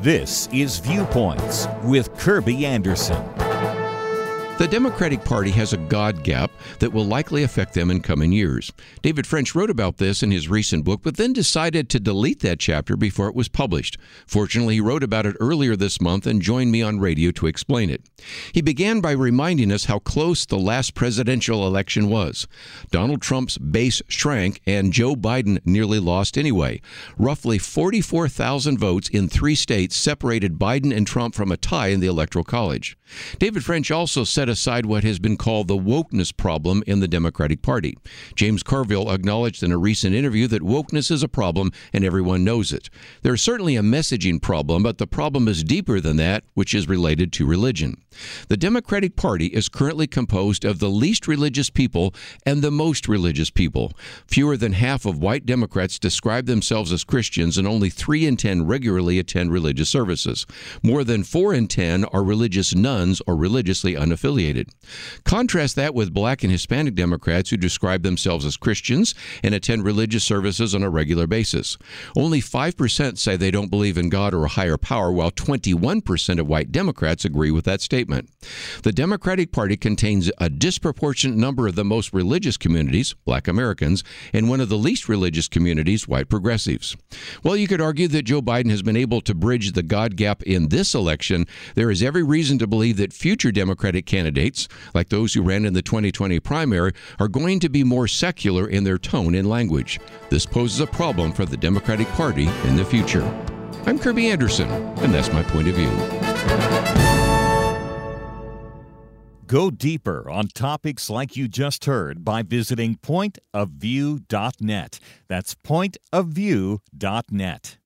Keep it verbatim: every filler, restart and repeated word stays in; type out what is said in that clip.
This is Viewpoints with Kirby Anderson. The Democratic Party has a God gap that will likely affect them in coming years. David French wrote about this in his recent book, but then decided to delete that chapter before it was published. Fortunately, he wrote about it earlier this month and joined me on radio to explain it. He began by reminding us how close the last presidential election was. Donald Trump's base shrank, and Joe Biden nearly lost anyway. Roughly forty-four thousand votes in three states separated Biden and Trump from a tie in the Electoral College. David French also set aside what has been called the wokeness problem in the Democratic Party. James Carville acknowledged in a recent interview that wokeness is a problem and everyone knows it. There's certainly a messaging problem, but the problem is deeper than that, which is related to religion. The Democratic Party is currently composed of the least religious people and the most religious people. Fewer than half of white Democrats describe themselves as Christians, and only three in ten regularly attend religious services. More than four in ten are religious nuns or religiously unaffiliated. Contrast that with black and Hispanic Democrats who describe themselves as Christians and attend religious services on a regular basis. Only five percent say they don't believe in God or a higher power, while twenty-one percent of white Democrats agree with that statement. The Democratic Party contains a disproportionate number of the most religious communities, black Americans, and one of the least religious communities, white progressives. Well, you could argue that Joe Biden has been able to bridge the God gap in this election. There is every reason to believe that future Democratic candidates, like those who ran in the twenty twenty primary, are going to be more secular in their tone and language. This poses a problem for the Democratic Party in the future. I'm Kirby Anderson, and that's my point of view. Go deeper on topics like you just heard by visiting point of view dot net. That's point of view dot net.